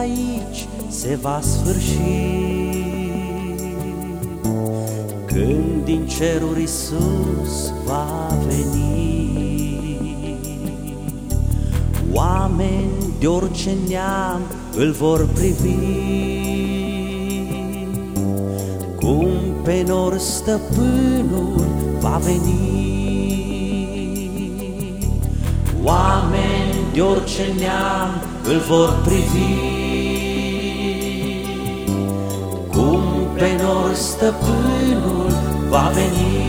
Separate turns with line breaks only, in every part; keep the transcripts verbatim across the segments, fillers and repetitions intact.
aici se va sfârși, când din ceruri Iisus va veni. Oameni de orice neam îl vor privi, cum pe nor stăpânul va veni. Oameni de orice neam îl vor privi, cum pe nor stăpânul va veni.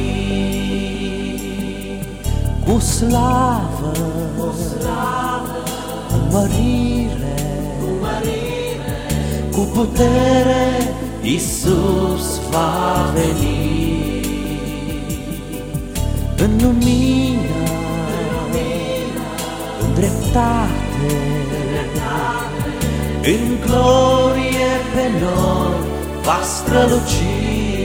Cu slavă, cu slavă, cu mărire, cu mărire, cu putere, Iisus va veni. În lumină, în lumină, în dreptate, în dreptate, în glorie pe noi va străluci.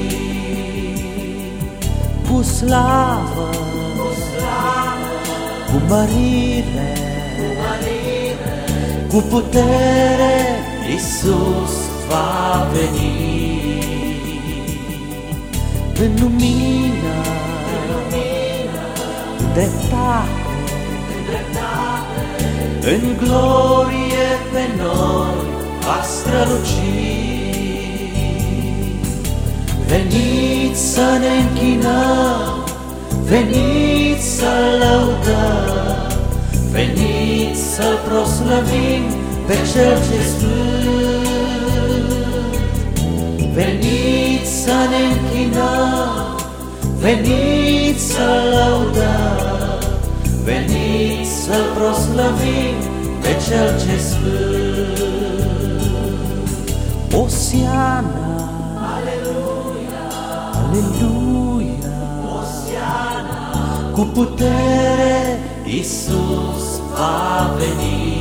Cu slavă, cu slavă, cu mărire, cu mărire, cu putere, Iisus va veni. În lumină, în lumină, în dreptate, în dreptate, în glorie pe noi va străluci. Veniți să ne închinăm, veniți să-L lăudăm, veniți să-L proslăvim pe Cel ce sfânt. Veniți să ne închinăm, veniți să-L lăudăm, veniți să-L proslăvim pe Cel ce sfânt. Osiana, aleluia, Osiana, cu putere Iisus va veni.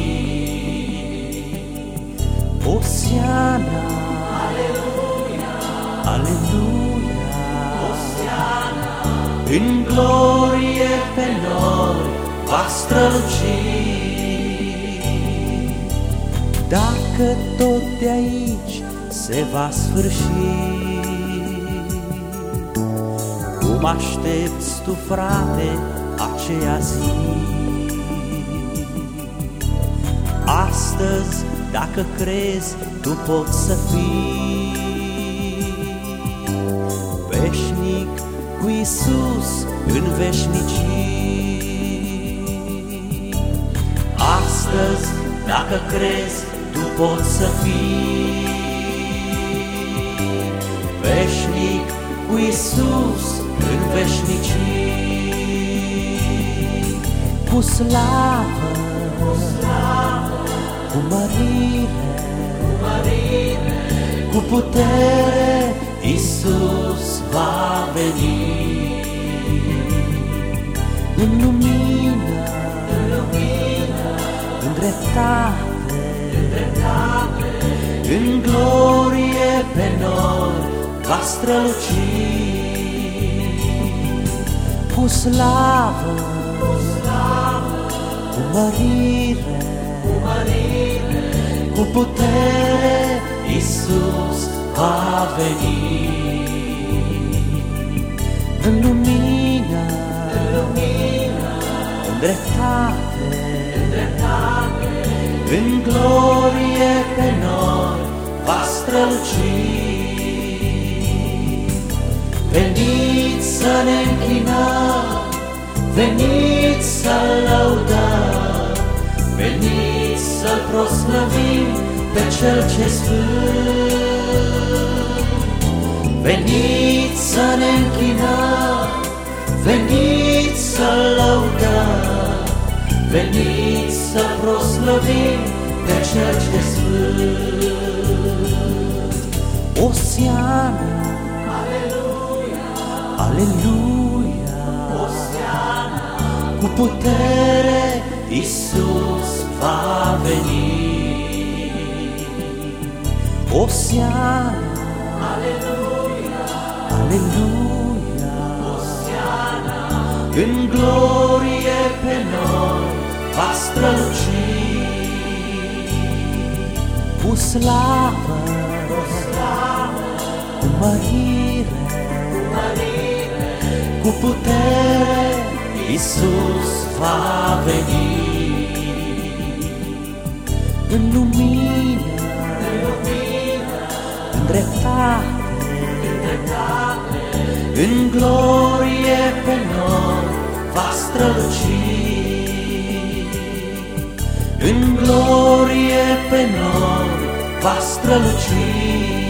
Osiana, aleluia, aleluia, Osiana, în glorie pe noi va străluci. Dacă tot de aici se va sfârși, cum aștepți tu, frate, aceea zi? Astăzi, dacă crezi, tu poți să fii veșnic cu Iisus în veșnicii. Astăzi, dacă crezi, tu poți să fii veșnic cu Iisus în veșnicii. Cu slavă, cu slavă, cu mărire, cu mărire, cu putere, Iisus va veni. În lumină, în lumină, în dreptate, în dreptate, în glorie pe noi va străluci. Cu slavă, cu slavă, cu mărire, cu mărire, cu putere, Iisus va veni. În lumină, în lumină, în dreptate, în dreptate, în glorie pe noi va străluci. Veniți să ne închinăm, veniți să-L lăudăm, veniți să-L proslăvim pe Cel ce sfânt. Veniți să ne închinăm, veniți să-L lăudăm, veniți să-L proslăvim pe Cel ce sfânt. Osiana, aleluia, Osiana, cu putere Iisus va veni. Osiana, aleluia, aleluia, Osiana, în glorie pe noi va străluci. cu slavă, cu mărire, cu putere, Iisus va veni. În lumină, în dreptate, în glorie pe noi va străluci. În glorie pe noi va străluci.